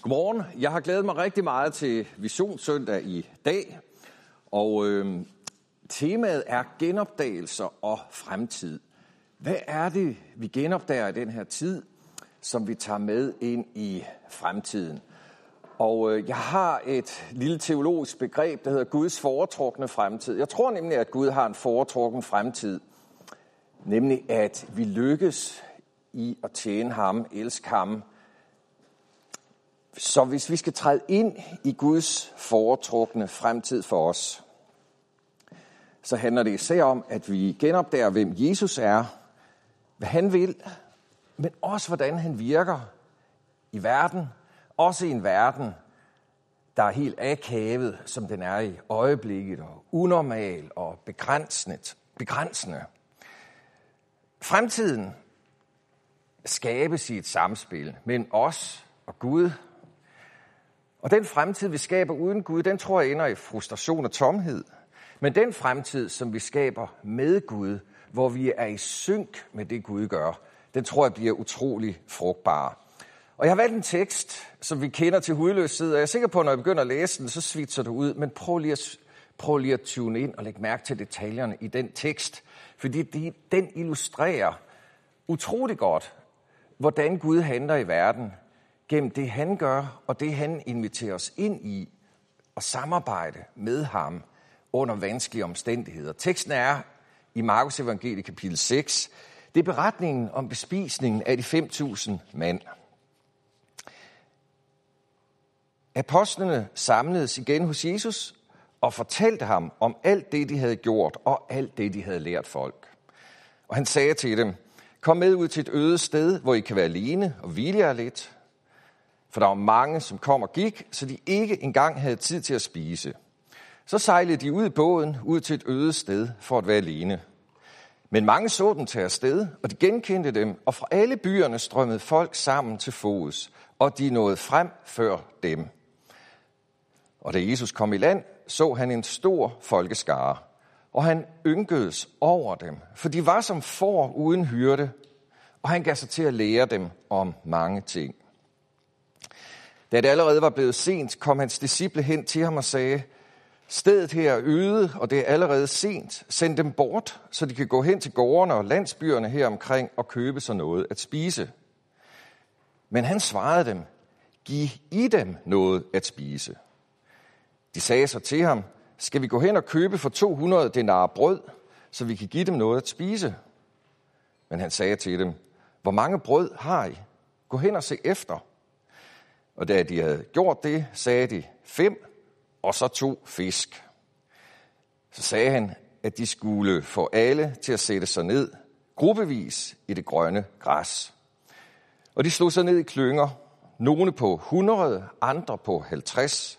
Godmorgen. Jeg har glædet mig rigtig meget til Visionssøndag i dag, og temaet er genopdagelser og fremtid. Hvad er det, vi genopdager i den her tid, som vi tager med ind i fremtiden? Og jeg har et lille teologisk begreb, der hedder Guds foretrukne fremtid. Jeg tror nemlig, at Gud har en foretrukken fremtid, nemlig at vi lykkes i at tjene ham, elske ham. Så hvis vi skal træde ind i Guds foretrukne fremtid for os, så handler det især om, at vi genopdager, hvem Jesus er, hvad han vil, men også hvordan han virker i verden, også i en verden, der er helt akavet, som den er i øjeblikket, og unormal og begrænsende. Fremtiden skabes i et samspil mellem os og Gud. Og den fremtid, vi skaber uden Gud, den tror jeg ender i frustration og tomhed. Men den fremtid, som vi skaber med Gud, hvor vi er i synk med det, Gud gør, den tror jeg bliver utrolig frugtbar. Og jeg har valgt en tekst, som vi kender til hudløshed, og jeg er sikker på, at når jeg begynder at læse den, så svitser det ud. Men prøv lige at tune ind og lægge mærke til detaljerne i den tekst. Fordi den illustrerer utrolig godt, hvordan Gud handler i verden, gennem det han gør, og det han inviterer os ind i, og samarbejde med ham under vanskelige omstændigheder. Teksten er i Markus evangeliet kapitel 6. Det er beretningen om bespisningen af de 5.000 mand. Apostlene samledes igen hos Jesus og fortalte ham om alt det, de havde gjort, og alt det, de havde lært folk. Og han sagde til dem, kom med ud til et øde sted, hvor I kan være alene og hvile jer lidt. For der var mange, som kom og gik, så de ikke engang havde tid til at spise. Så sejlede de ud i båden, ud til et øde sted for at være alene. Men mange så dem tage afsted, og de genkendte dem, og fra alle byerne strømmede folk sammen til fods, og de nåede frem før dem. Og da Jesus kom i land, så han en stor folkeskare, og han ynkedes over dem, for de var som får uden hyrde, og han gav sig til at lære dem om mange ting. Da det allerede var blevet sent, kom hans disciple hen til ham og sagde, stedet her er øde, og det er allerede sent. Send dem bort, så de kan gå hen til gårdene og landsbyerne her omkring og købe sig noget at spise. Men han svarede dem, giv I dem noget at spise. De sagde så til ham, skal vi gå hen og købe for 200 denarer brød, så vi kan give dem noget at spise? Men han sagde til dem, hvor mange brød har I? Gå hen og se efter. Og da de havde gjort det, sagde de 5 og så 2 fisk. Så sagde han, at de skulle få alle til at sætte sig ned, gruppevis i det grønne græs. Og de slog sig ned i klynger, nogle på 100, andre på 50.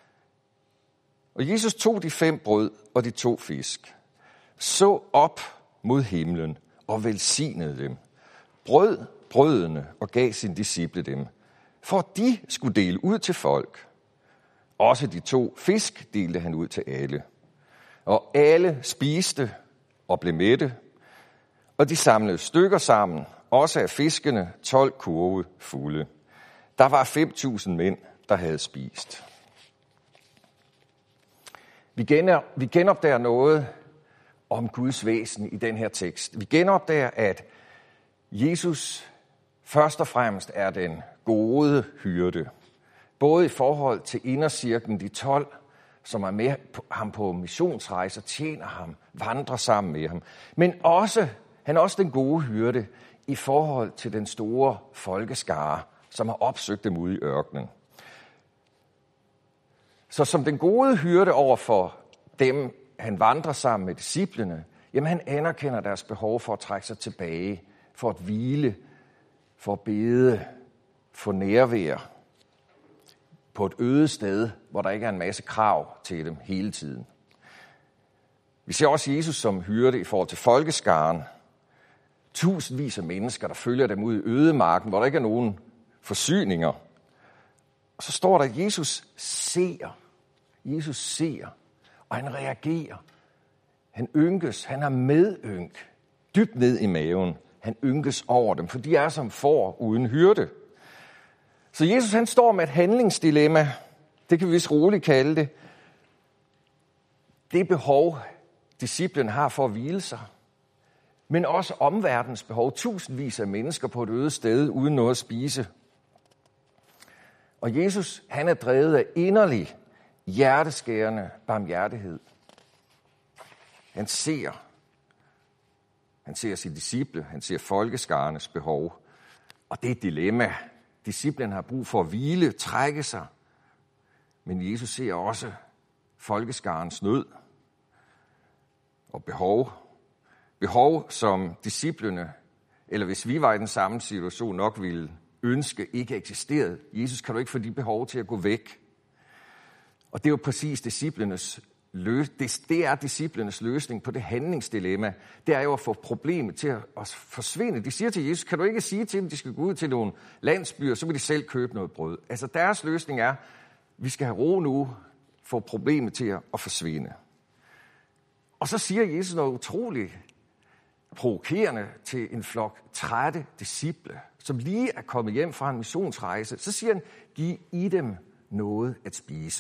Og Jesus tog de 5 brød og de 2 fisk, så op mod himlen og velsignede dem, brød brødene og gav sine disciple dem, for at de skulle dele ud til folk. Også de 2 fisk delte han ud til alle. Og alle spiste og blev mætte, og de samlede stykker sammen, også af fiskene 12 kurve fulde. Der var 5.000 mænd, der havde spist. Vi genopdager noget om Guds væsen i den her tekst. Vi genopdager, at Jesus først og fremmest er den gode hyrde. Både i forhold til indercirklen, de 12, som er med ham på missionsrejser, tjener ham, vandrer sammen med ham. Men han er også den gode hyrde i forhold til den store folkeskare, som har opsøgt dem ude i ørkenen. Så som den gode hyrde over for dem, han vandrer sammen med disciplene, jamen han anerkender deres behov for at trække sig tilbage, for at hvile, for at bede, for nærvær på et øde sted, hvor der ikke er en masse krav til dem hele tiden. Vi ser også Jesus som hyrde i forhold til folkeskaren. Tusindvis af mennesker, der følger dem ud i ødemarken, hvor der ikke er nogen forsyninger. Og så står der, at Jesus ser. Jesus ser, og han reagerer. Han ynkes, han har medynk, dybt ned i maven. Han ynkes over dem, for de er som får uden hyrde. Så Jesus han står med et handlingsdilemma, det kan vi vist roligt kalde det. Det behov, disciplen har for at hvile sig, men også omverdens behov. Tusindvis af mennesker på et øde sted uden noget at spise. Og Jesus, han er drevet af inderlig, hjerteskærende barmhjertighed. Han ser sine disciple, han ser folkeskarnes behov. Og det er et dilemma. Disciplen har brug for at hvile, trække sig. Men Jesus ser også folkeskarens nød og behov. Behov, som disciplene, eller hvis vi var i den samme situation, nok ville ønske ikke eksisterede. Jesus, kan du ikke få de behov til at gå væk? Og det er jo præcis det er disciplenes løsning på det handlingsdilemma. Det er jo at få problemet til at forsvinde. De siger til Jesus, kan du ikke sige til dem, de skal gå ud til nogle landsbyer, så vil de selv købe noget brød. Altså deres løsning er, vi skal have ro nu, få problemet til at forsvinde. Og så siger Jesus noget utroligt provokerende til en flok trætte disciple, som lige er kommet hjem fra en missionsrejse. Så siger han, giv i dem noget at spise.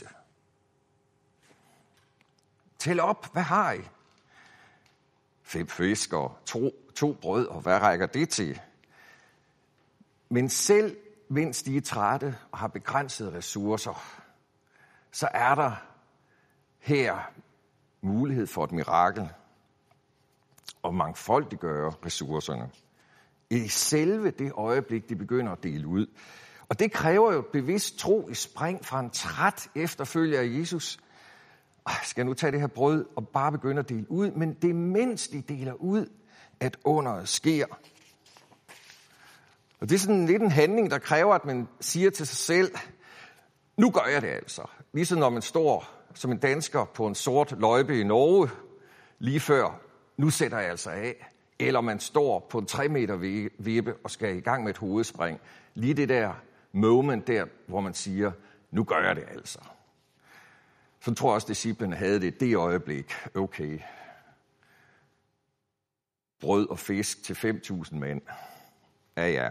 Tæl op, hvad har I? 5 fisk og 2 brød, og hvad rækker det til? Men selv mens de er trætte og har begrænsede ressourcer, så er der her mulighed for et mirakel og mangfoldiggøre ressourcerne. I selve det øjeblik, de begynder at dele ud. Og det kræver jo bevidst tro i spring fra en træt efterfølger af Jesus. Skal jeg nu tage det her brød og bare begynde at dele ud? Men det er mens de deler ud, at underet sker. Og det er sådan lidt en handling, der kræver, at man siger til sig selv, nu gør jeg det altså. Ligesom når man står som en dansker på en sort løjpe i Norge, lige før, nu sætter jeg altså af. Eller man står på en 3 meter vippe og skal i gang med et hovedspring. Lige det der moment der, hvor man siger, nu gør jeg det altså. Så tror jeg også, at disciplene havde det øjeblik. Okay. Brød og fisk til 5.000 mænd. Ja.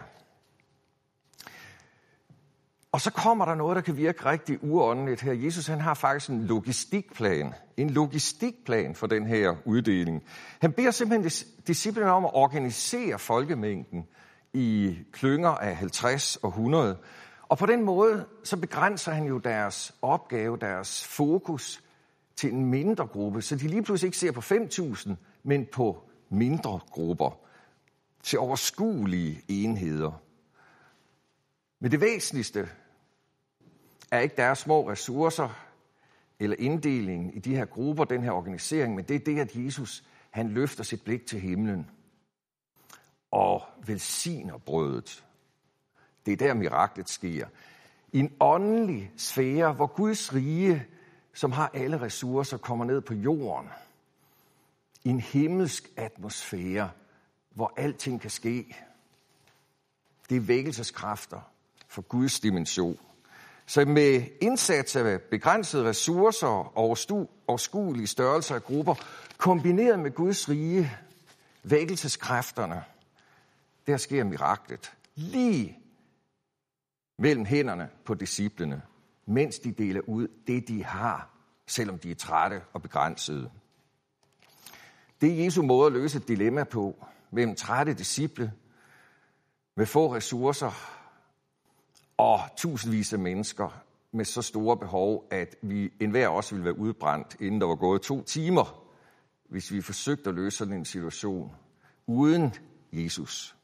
Og så kommer der noget, der kan virke rigtig uåndeligt her. Jesus han har faktisk en logistikplan. En logistikplan for den her uddeling. Han beder simpelthen disciplene om at organisere folkemængden i klynger af 50 og 100. Og på den måde, så begrænser han jo deres opgave, deres fokus til en mindre gruppe. Så de lige pludselig ikke ser på 5.000, men på mindre grupper. Til overskuelige enheder. Men det væsentligste er ikke deres små ressourcer eller inddeling i de her grupper, den her organisering, men det er det, at Jesus han løfter sit blik til himlen og velsigner brødet. Det er der miraklet sker. I en åndelig sfære, hvor Guds rige, som har alle ressourcer, kommer ned på jorden. I en himmelsk atmosfære, hvor alting kan ske. Det er vækkelseskræfter for Guds dimension. Så med indsats af begrænsede ressourcer og overskuelige størrelser af grupper, kombineret med Guds rige, vækkelseskræfterne, der sker miraklet. Lige mellem hænderne på disciplene, mens de deler ud det, de har, selvom de er trætte og begrænsede. Det er Jesu måde at løse et dilemma på, mellem trætte disciple, med få ressourcer og tusindvis af mennesker med så store behov, at vi enhver også ville være udbrændt, inden der var gået 2 timer, hvis vi forsøgte at løse sådan en situation uden Jesus.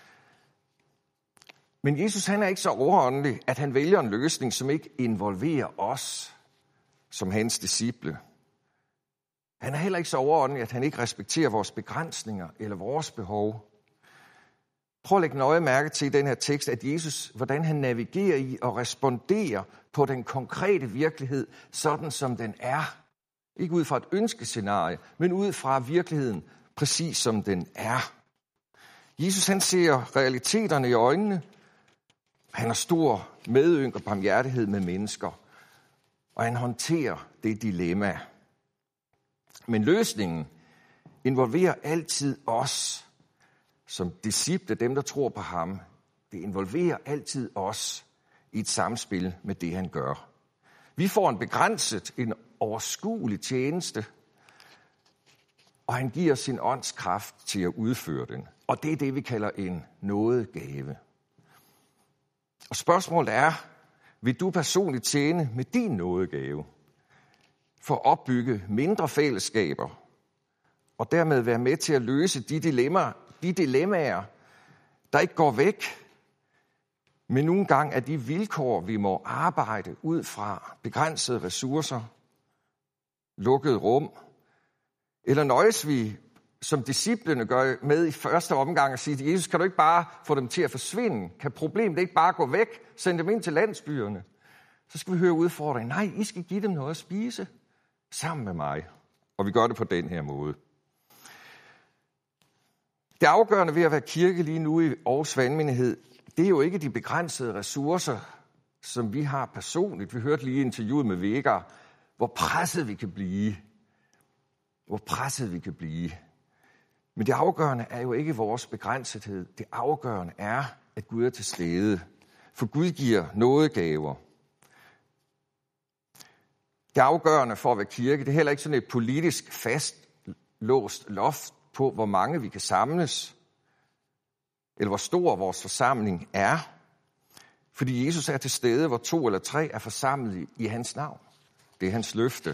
Men Jesus han er ikke så overåndelig, at han vælger en løsning, som ikke involverer os som hans disciple. Han er heller ikke så overåndelig, at han ikke respekterer vores begrænsninger eller vores behov. Prøv at lægge nøje mærke til i den her tekst, at Jesus, hvordan han navigerer i og responderer på den konkrete virkelighed, sådan som den er. Ikke ud fra et ønskescenarie, men ud fra virkeligheden, præcis som den er. Jesus han ser realiteterne i øjnene. Han har stor medynk og barmhjertighed med mennesker. Og han håndterer det dilemma. Men løsningen involverer altid os, som disciple, dem der tror på ham. Det involverer altid os i et samspil med det, han gør. Vi får en begrænset, en overskuelig tjeneste, og han giver sin åndskraft til at udføre den. Og det er det, vi kalder en nådegave. Og spørgsmålet er, vil du personligt tjene med din nådegave for at opbygge mindre fællesskaber, og dermed være med til at løse de dilemmaer, der ikke går væk, men nogle gange er de vilkår, vi må arbejde ud fra, begrænsede ressourcer, lukket rum, eller nøjes vi, som disciplene gør med i første omgang, og sige til Jesus, kan du ikke bare få dem til at forsvinde? Kan problemet ikke bare gå væk? Send dem ind til landsbyerne. Så skal vi høre udfordringen. Nej, I skal give dem noget at spise sammen med mig. Og vi gør det på den her måde. Det afgørende ved at være kirke lige nu i Aarhus Vandmenighed, det er jo ikke de begrænsede ressourcer, som vi har personligt. Vi hørte lige interviewet med Vegard, hvor presset vi kan blive. Men det afgørende er jo ikke vores begrænsethed. Det afgørende er, at Gud er til stede. For Gud giver nådegaver. Det afgørende for at være kirke, det er heller ikke sådan et politisk fastlåst loft på, hvor mange vi kan samles, eller hvor stor vores forsamling er. Fordi Jesus er til stede, hvor 2 eller 3 er forsamlet i hans navn. Det er hans løfte.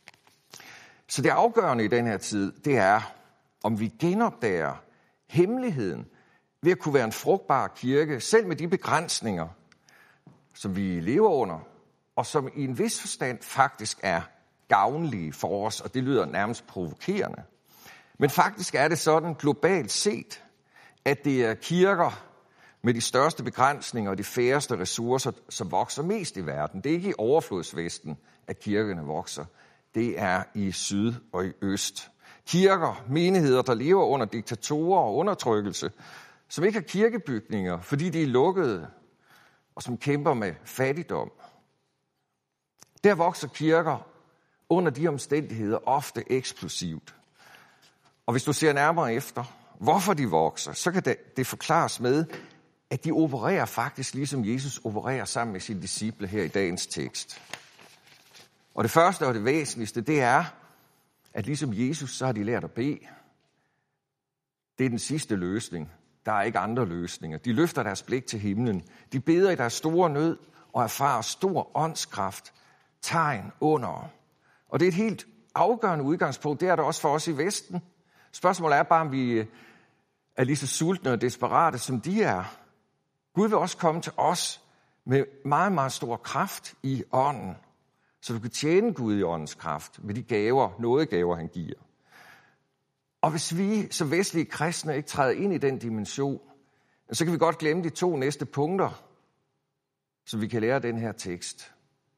Så det afgørende i den her tid, det er, om vi genopdager hemmeligheden ved at kunne være en frugtbar kirke, selv med de begrænsninger, som vi lever under, og som i en vis forstand faktisk er gavnlige for os, og det lyder nærmest provokerende. Men faktisk er det sådan globalt set, at det er kirker med de største begrænsninger og de færreste ressourcer, som vokser mest i verden. Det er ikke i overflodsvesten, at kirkerne vokser. Det er i syd og i øst. Kirker, menigheder, der lever under diktatorer og undertrykkelse, som ikke har kirkebygninger, fordi de er lukkede, og som kæmper med fattigdom. Der vokser kirker under de omstændigheder ofte eksplosivt. Og hvis du ser nærmere efter, hvorfor de vokser, så kan det forklares med, at de opererer faktisk ligesom Jesus opererer sammen med sine disciple her i dagens tekst. Og det første og det væsentligste, det er, at ligesom Jesus, så har de lært at bede. Det er den sidste løsning. Der er ikke andre løsninger. De løfter deres blik til himlen. De beder i deres store nød og erfarer stor åndskraft, tegn under. Og det er et helt afgørende udgangspunkt. Det er det også for os i Vesten. Spørgsmålet er bare, om vi er lige så sultne og desperate, som de er. Gud vil også komme til os med meget, meget stor kraft i ånden, så du kan tjene Gud i åndens kraft med de gaver, nådegaver, han giver. Og hvis vi som vestlige kristne ikke træder ind i den dimension, så kan vi godt glemme de 2 næste punkter, som vi kan lære af den her tekst.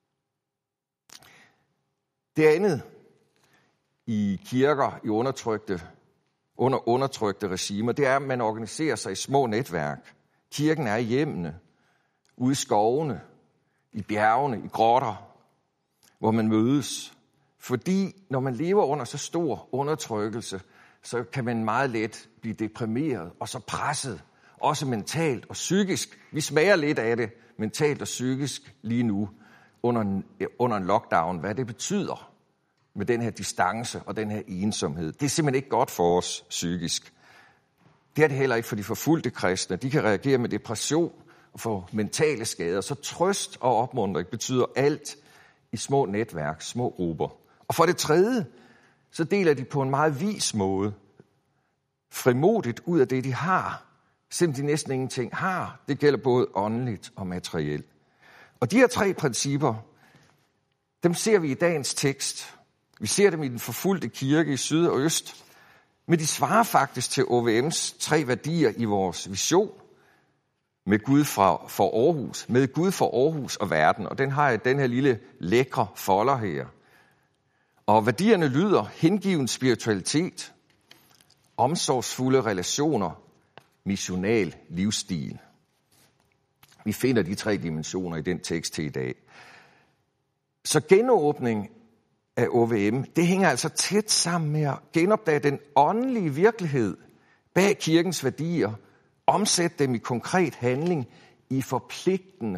Det andet i kirker i under undertrykte regimer, det er, at man organiserer sig i små netværk. Kirken er i hjemmene, ude i skovene, i bjergene, i grotter, hvor man mødes. Fordi når man lever under så stor undertrykkelse, så kan man meget let blive deprimeret og så presset, også mentalt og psykisk. Vi smager lidt af det, mentalt og psykisk lige nu, under en lockdown, hvad det betyder med den her distance og den her ensomhed. Det er simpelthen ikke godt for os psykisk. Det er det heller ikke for de forfulgte kristne. De kan reagere med depression og få mentale skader. Så trøst og opmuntring betyder alt i små netværk, små grupper. Og for det tredje, så deler de på en meget vis måde frimodigt ud af det, de har, selvom de næsten ingenting har. Det gælder både åndeligt og materielt. Og de her 3 principper, dem ser vi i dagens tekst. Vi ser dem i den forfulgte kirke i syd og øst, men de svarer faktisk til OVM's 3 værdier i vores vision med Gud for Aarhus, med Gud for Aarhus og verden. Og den har jeg den her lille lækre folder her. Og værdierne lyder hengiven spiritualitet, omsorgsfulde relationer, missional livsstil. Vi finder de 3 dimensioner i den tekst til i dag. Så genåbning af OVM, det hænger altså tæt sammen med at genopdage den åndelige virkelighed bag kirkens værdier, omsætte dem i konkret handling i forpligtende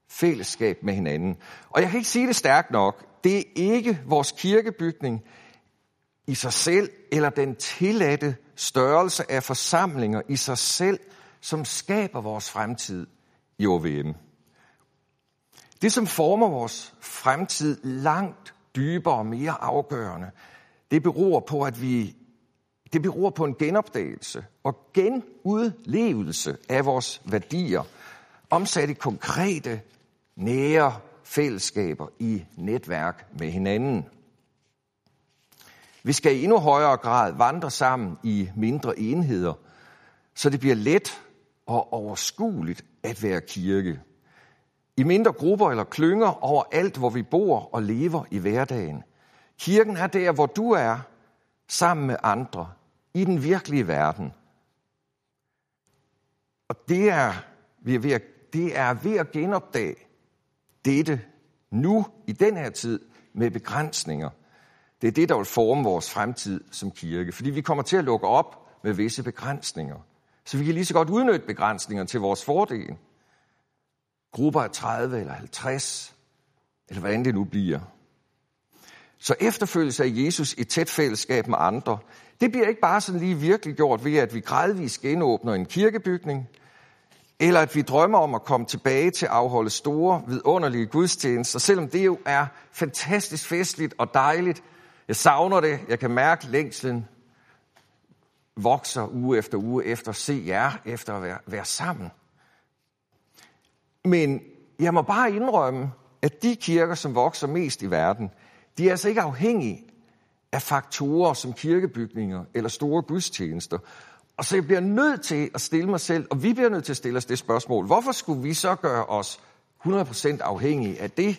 fællesskab med hinanden. Og jeg kan ikke sige det stærkt nok. Det er ikke vores kirkebygning i sig selv, eller den tilladte størrelse af forsamlinger i sig selv, som skaber vores fremtid i OVM. Det, som former vores fremtid langt dybere og mere afgørende, det beror på en genopdagelse og genudlevelse af vores værdier, omsat i konkrete, nære fællesskaber i netværk med hinanden. Vi skal i endnu højere grad vandre sammen i mindre enheder, så det bliver let og overskueligt at være kirke. I mindre grupper eller klynger overalt, hvor vi bor og lever i hverdagen. Kirken er der, hvor du er, sammen med andre, i den virkelige verden. Og det er ved at genopdage dette nu, i den her tid, med begrænsninger. Det er det, der vil forme vores fremtid som kirke. Fordi vi kommer til at lukke op med visse begrænsninger. Så vi kan lige så godt udnytte begrænsninger til vores fordel. Grupper af 30 eller 50, eller hvordan det nu bliver. Så efterfølgelse af Jesus i tæt fællesskab med andre, det bliver ikke bare sådan lige virkelig gjort ved, at vi gradvist genåbner en kirkebygning, eller at vi drømmer om at komme tilbage til at afholde store, vidunderlige gudstjenester, selvom det jo er fantastisk festligt og dejligt. Jeg savner det, jeg kan mærke længslen vokser uge efter at se jer, efter at være sammen. Men jeg må bare indrømme, at de kirker, som vokser mest i verden, de er altså ikke afhængige af faktorer som kirkebygninger eller store gudstjenester. Og så jeg bliver nødt til at stille mig selv, og vi bliver nødt til at stille os det spørgsmål, hvorfor skulle vi så gøre os 100% afhængige af det?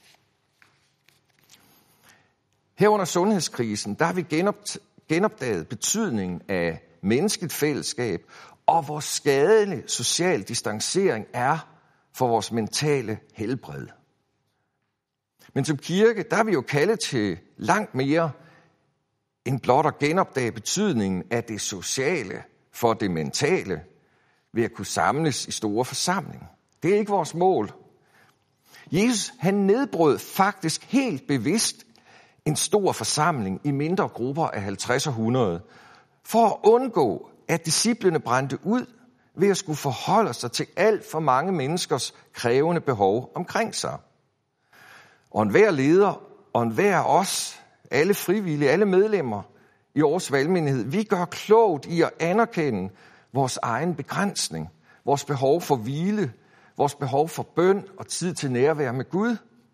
Her under sundhedskrisen, der har vi genopdaget betydningen af menneskeligt fællesskab, og hvor skadelig social distancering er for vores mentale helbred. Men som kirke, der er vi jo kaldet til langt mere end blot at genopdage betydningen af det sociale for det mentale ved at kunne samles i store forsamlinger. Det er ikke vores mål. Jesus, han nedbrød faktisk helt bevidst en stor forsamling i mindre grupper af 50 og 100, for at undgå, at disciplene brændte ud ved at skulle forholde sig til alt for mange menneskers krævende behov omkring sig. Og enhver leder, og enhver af os, alle frivillige, alle medlemmer i Aarhus Valgmenighed, vi gør klogt i at anerkende vores egen begrænsning, vores behov for hvile, vores behov for bøn og tid til nærvær med Gud.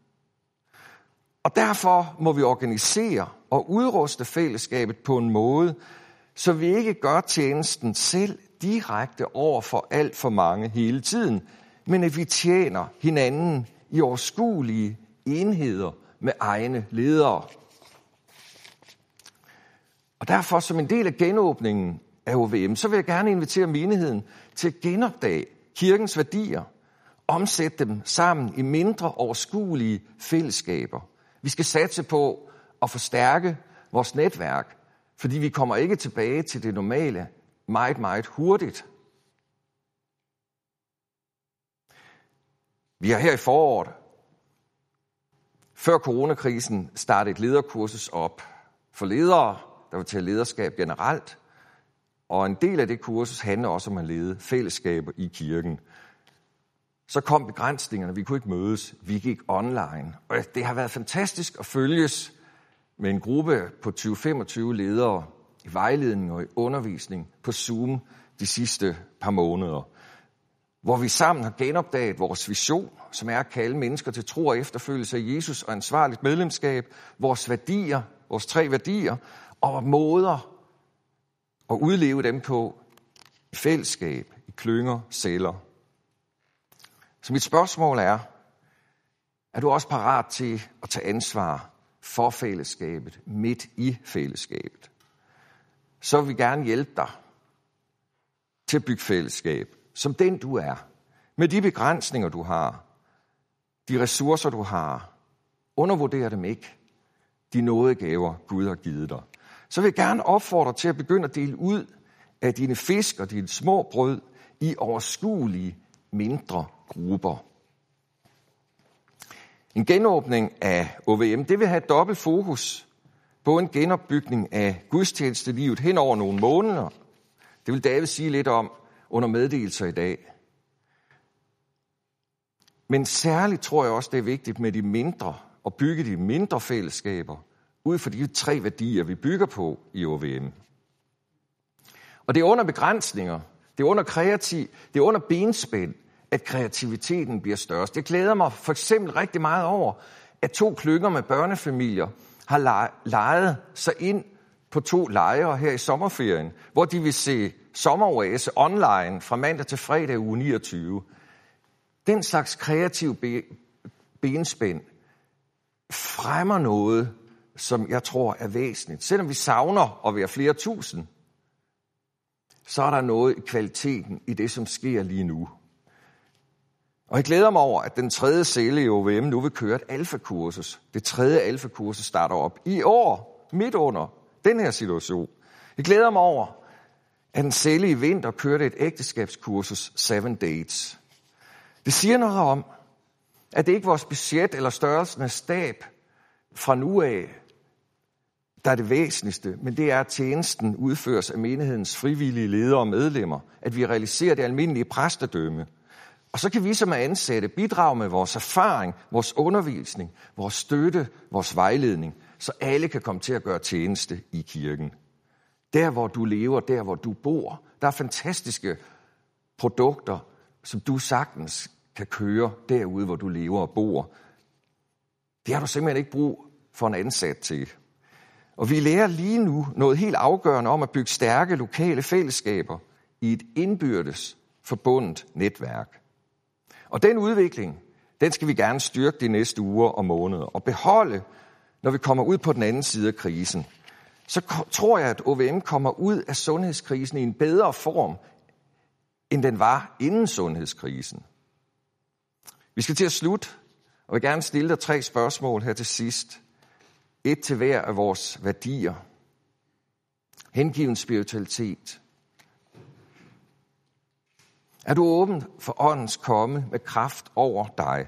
Og derfor må vi organisere og udruste fællesskabet på en måde, så vi ikke gør tjenesten selv direkte over for alt for mange hele tiden, men at vi tjener hinanden i overskuelige enheder med egne ledere. Og derfor, som en del af genåbningen af OVM, så vil jeg gerne invitere menigheden til at genopdage kirkens værdier, omsætte dem sammen i mindre overskuelige fællesskaber. Vi skal satse på at forstærke vores netværk, fordi vi kommer ikke tilbage til det normale meget, meget hurtigt. Vi har her i foråret, før coronakrisen, startet et lederkursus op for ledere, der vil tage lederskab generelt. Og en del af det kursus handler også om at lede fællesskaber i kirken. Så kom begrænsningerne, vi kunne ikke mødes, vi gik online. Og det har været fantastisk at følges med en gruppe på 20-25 ledere i vejledning og i undervisning på Zoom de sidste par måneder. Hvor vi sammen har genopdaget vores vision, som er at kalde mennesker til tro og efterfølgelse af Jesus og ansvarligt medlemskab, vores værdier, vores 3 værdier, og måder at udleve dem på i fællesskab, i klynger, celler. Så mit spørgsmål er du også parat til at tage ansvar for fællesskabet, midt i fællesskabet? Så vil vi gerne hjælpe dig til at bygge fællesskab, som den du er, med de begrænsninger du har, de ressourcer du har. Undervurder dem ikke, de nådegaver Gud har givet dig. Så vil jeg gerne opfordre til at begynde at dele ud af dine fisk og dine små brød i overskuelige mindre grupper. En genåbning af OVM, det vil have et dobbelt fokus. Både en genopbygning af gudstjenestelivet hen over nogle måneder. Det vil David sige lidt om under meddelelser i dag. Men særligt tror jeg også, det er vigtigt med de mindre, og bygge de mindre fællesskaber, ud fra de 3 værdier, vi bygger på i OVM. Og det er under begrænsninger, det er under benspænd, at kreativiteten bliver størst. Det glæder mig for eksempel rigtig meget over, at 2 klynger med børnefamilier har lejet sig ind på 2 lejre her i sommerferien, hvor de vil se sommeroase online fra mandag til fredag uge 29. Den slags kreativ benspænd fremmer noget, som jeg tror er væsentligt. Selvom vi savner at være flere tusind, så er der noget i kvaliteten i det, som sker lige nu. Og jeg glæder mig over, at den 3. celle i OVM nu vil køre et alfakursus. Det 3. alfakursus starter op i år, midt under den her situation. Jeg glæder mig over, at en celle i vinter kørte et ægteskabskursus 7 Dates. Det siger noget om, at det ikke er vores budget eller størrelsen af stab fra nu af, der er det væsentligste, men det er, at tjenesten udføres af menighedens frivillige ledere og medlemmer, at vi realiserer det almindelige præstedømme. Og så kan vi som ansatte bidrage med vores erfaring, vores undervisning, vores støtte, vores vejledning, så alle kan komme til at gøre tjeneste i kirken. Der, hvor du lever, der, hvor du bor, der er fantastiske produkter, som du sagtens kan køre derude, hvor du lever og bor. Det har du simpelthen ikke brug for en ansat til. Og vi lærer lige nu noget helt afgørende om at bygge stærke lokale fællesskaber i et indbyrdes forbundet netværk. Og den udvikling, den skal vi gerne styrke de næste uger og måneder og beholde, når vi kommer ud på den anden side af krisen. Så tror jeg, at OVM kommer ud af sundhedskrisen i en bedre form, end den var inden sundhedskrisen. Vi skal til at slutte, og jeg vil gerne stille dig 3 spørgsmål her til sidst. 1 til hver af vores værdier. Hengiven spiritualitet. Er du åben for åndens komme med kraft over dig?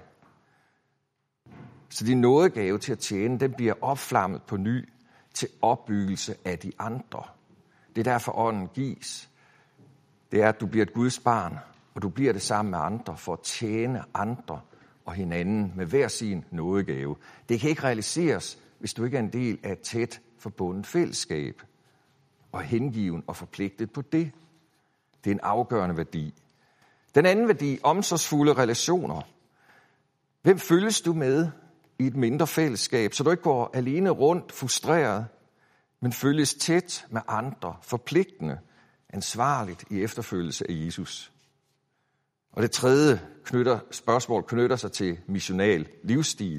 Så din nådegave til at tjene, den bliver opflammet på ny til opbyggelse af de andre. Det er derfor ånden gives. Det er, at du bliver et Guds barn, og du bliver det sammen med andre for at tjene andre og hinanden med hver sin nådegave. Det kan ikke realiseres, hvis du ikke er en del af et tæt forbundet fællesskab og hengiven og forpligtet på det. Det er en afgørende værdi. Den anden værdi, omsorgsfulde relationer. Hvem følges du med i et mindre fællesskab, så du ikke går alene rundt frustreret, men følges tæt med andre, forpligtende, ansvarligt i efterfølgelse af Jesus. Og det 3. spørgsmål knytter sig til missional livsstil.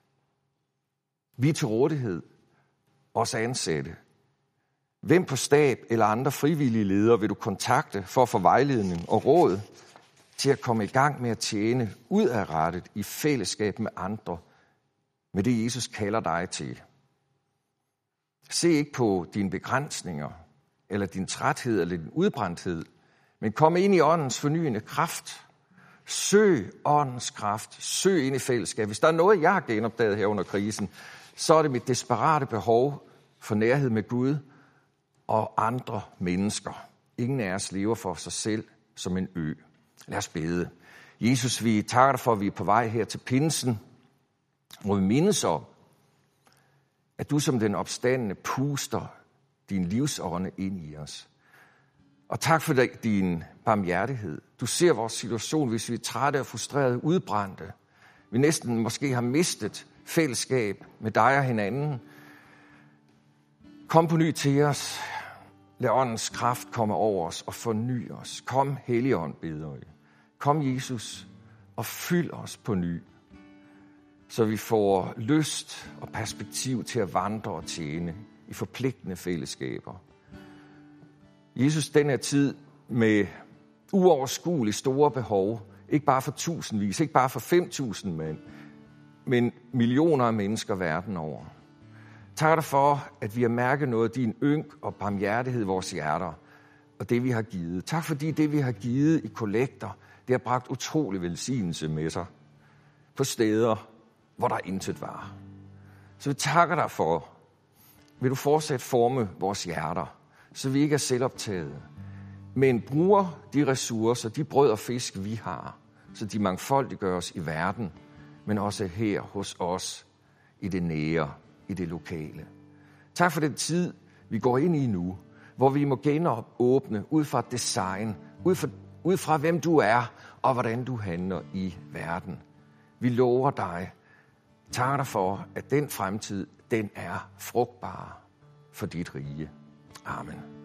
Vi er til rådighed, os ansatte. Hvem på stab eller andre frivillige ledere vil du kontakte for at få vejledning og råd til at komme i gang med at tjene udadrettet i fællesskab med andre, med det Jesus kalder dig til? Se ikke på dine begrænsninger, eller din træthed, eller din udbrændthed, men kom ind i åndens fornyende kraft. Søg åndens kraft. Søg ind i fællesskab. Hvis der er noget, jeg har genopdaget her under krisen, så er det mit desperate behov for nærhed med Gud og andre mennesker. Ingen af os lever for sig selv som en ø. Lad os bede. Jesus, vi takker dig for, at vi er på vej her til pinsen, og vi mindes om, at du som den opstandende puster din livsånde ind i os. Og tak for din barmhjertighed. Du ser vores situation, hvis vi er trætte og frustrerede, udbrændte. Vi næsten måske har mistet fællesskab med dig og hinanden. Kom på ny til os. Lad åndens kraft komme over os og forny os. Kom, Helligånd, beder vi. Kom, Jesus, og fyld os på ny, så vi får lyst og perspektiv til at vandre og tjene i forpligtende fællesskaber. Jesus, den her tid med uoverskueligt store behov, ikke bare for tusindvis, ikke bare for 5.000 men millioner af mennesker verden over. Tak dig for, at vi har mærket noget af din ynk og barmhjertighed i vores hjerter, og det vi har givet. Tak fordi det vi har givet i kollekter, det har bragt utrolig velsignelse med sig. På steder, hvor der intet var. Så vi takker dig for, vil du fortsat forme vores hjerter, så vi ikke er selvoptaget, men bruger de ressourcer, de brød og fisk, vi har, så de mangfoldiggøres i verden, men også her hos os, i det nære, i det lokale. Tak for den tid, vi går ind i nu, hvor vi må genåbne ud fra design, ud fra hvem du er, og hvordan du handler i verden. Vi lover dig, takker dig for, at den fremtid, den er frugtbar for dit rige. Amen.